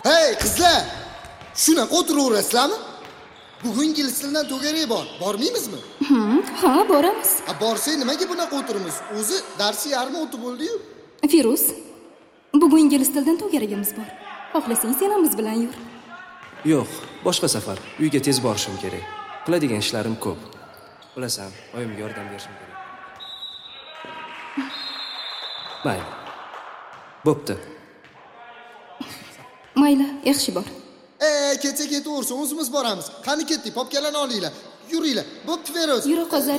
Hey qizlar, shunaqa o'tiraverasizlarmi? Bugun ingliz tilidan to'garak bor. Bormaymizmi? Ha, boramiz. Borsak nimaga bunaqa o'tiramiz? O'zi darsi yarmi o'tib bo'ldi-yu. Firuz, bugun ingliz tilidan to'garagimiz bor. Xohlasang sen ham biz bilan yur. Yo'q, boshqa safar. Uyga tez borishim kerak. Qiladigan ishlarim ko'p. Bilasan, oyimga yordam berishim kerak. Mayli. Bo'pti. Mayli, yaxshi bor. Ketsa ketaversin, o'zimiz boramiz. Qani ketdik, popkalarni olinglar. Yuringlar. Bo'pti, Feroz. Yura Qozar.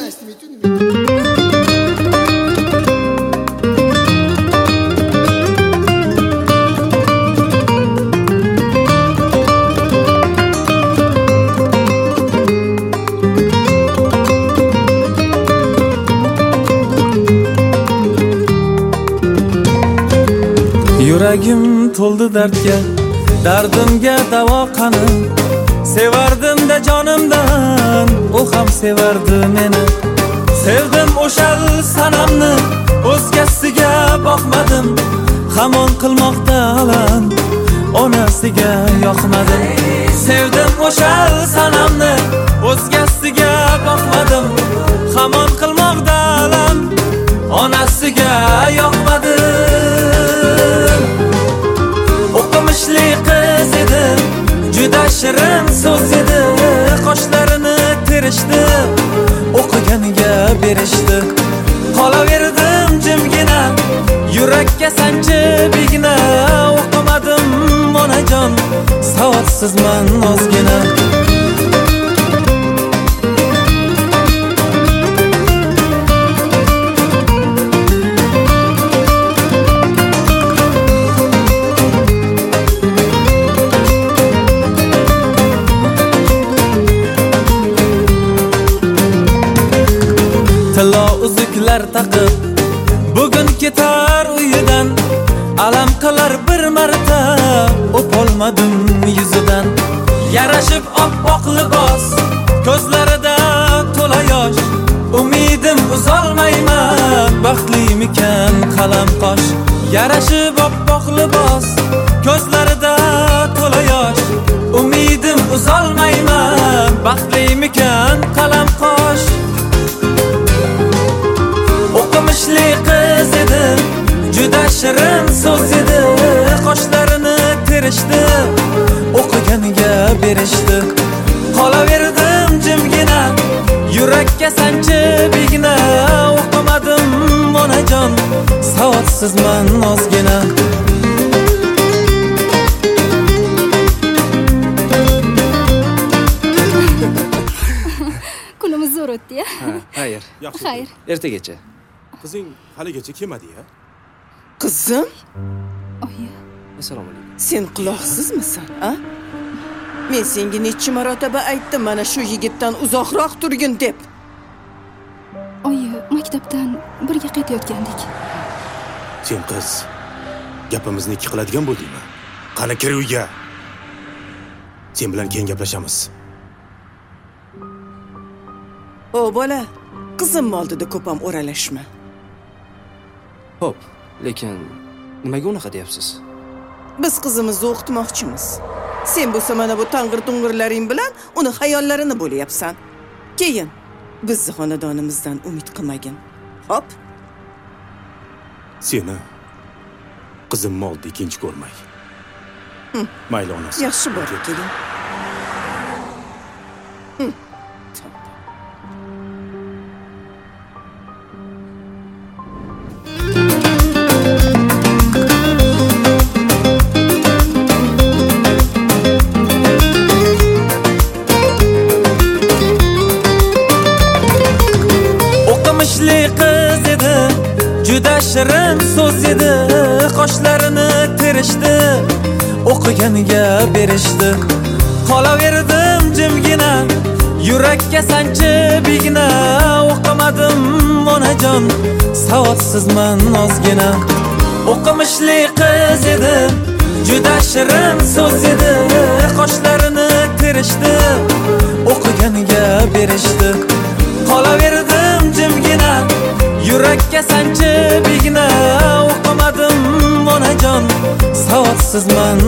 Yuragim to'ldi dardga, dardimga davo qani. Sevardim-da jonimdan, u ham sevardi meni. Sevdim o'sha sanamni, o'zgasiga boqmadim. Hamon qilmoqda alam, onasiga yoqmadim. Sevdim o'sha sanamni, o'zgasiga boqmadim. Hamon qilmoqda alam, onasiga yoqmadim. O'qimishli qiz edi, juda shirin so'z edi. Qoshlarini terishdi, o'qiganiga berishdi. Qolaverdim jimgina, yurakka sanchib igna. O'qimadim onajon, savodsizman ozgina. Tilo uzuklar taqib, bugun ketar uyidan. Alam qilar bir marta, o'polmadim yuzidan. Yarashib oppoq libos, ko'zlarida to'la yosh. Umidim uzolmayman, baxtlimikan qalam qosh. Yarashib oppoq libos, ko'zlarida to'la yosh. Umidim uzolmayman, baxtlimikan qalam qosh. O'qimishli qiz edi, juda shirin so'z edi. Qoshlarini terishdi, o'qiganiga berishdi. Qolaverdim jimgina, yurakka sanchib igna. O'qimadim onajon, savodsizman ozgina. Kunimiz zo'r o'tdi-ya. Xayr. Xayr. Ertagacha. Qizing haligacha kelmadi-ya? Qizim, Oyi, Assalomu alaykum. sen quloqsizmisan, a? Men senga necha marotaba aytdim mana shu yigitdan uzoqroq turgin deb. oyi, maktabdan birga qaytayotgandik. Sen qiz, gapimizni ikki qiladigan bo'ldingmi? Qani kir uyga. Sen bilan keyin gaplashamiz. O bola, qizim oldida ko'p ham o'ralashma. Xo'p, lekin nimaga unaqa deyapsiz? Biz qizimizni o'qitmoqchimiz. Sen bo'lsa mana bu tang'ir-tung'irlaring bilan uni xayollarini bo'layapsan. Keyin bizni xonadonimizdan umid qilmagin. Hop. Seni qizimni oldi ikkinchi ko'rmay. Mayli onasi. Yaxshi bor, keling. O'qimishli qiz edi, juda shirin so'z edi. Qoshlarini terishdi, o'qiganiga berishdi. Qolaverdim jimgina, yurakka sanchib igna. O'qimadim onajon, savodsizman ozgina. O'qimishli qiz edi, juda shirin so'z edi. Qoshlarini terishdi, o'qiganiga berishdi. Qolaverdim jimgina, yurakka sanchib igna. O'qimadim onajon, savodsizman